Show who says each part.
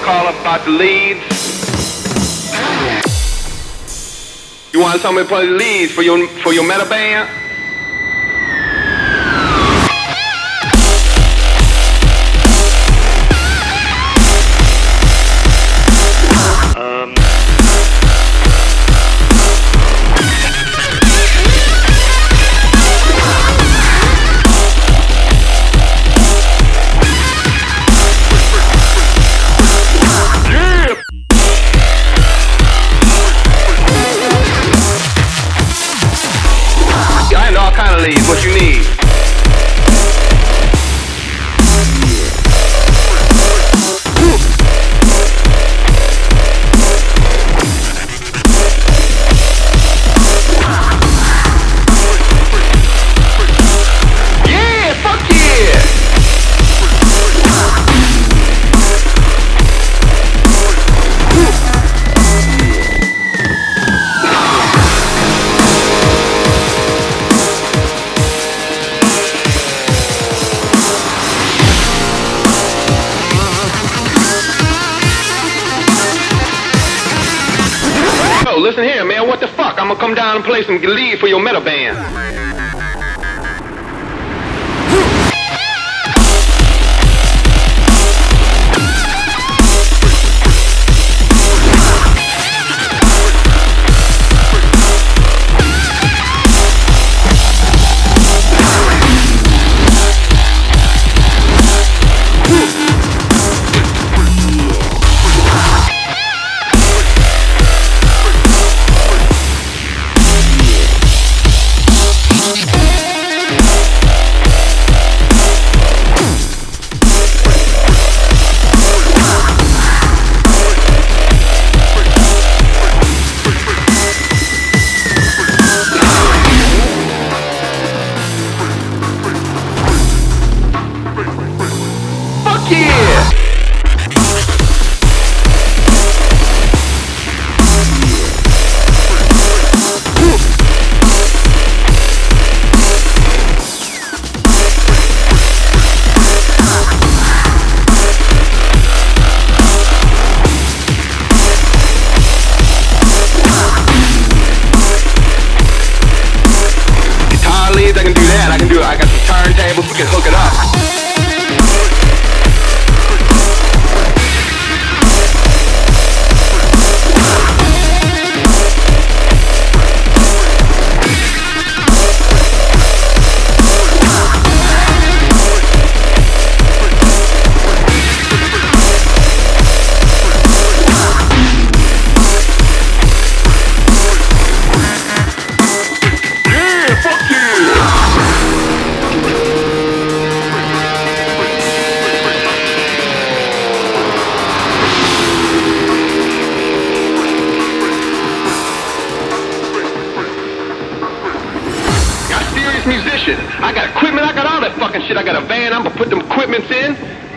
Speaker 1: call up about the leads? You want somebody to play the leads for your metal band? What you need? Yeah, fuck yeah! Listen here, man, what the fuck? I'm gonna come down and play some lead for your metal band. I got some turntables, we can hook it up. Musician. I got equipment, I got all that fucking shit. I got a van, I'm gonna put them equipments in.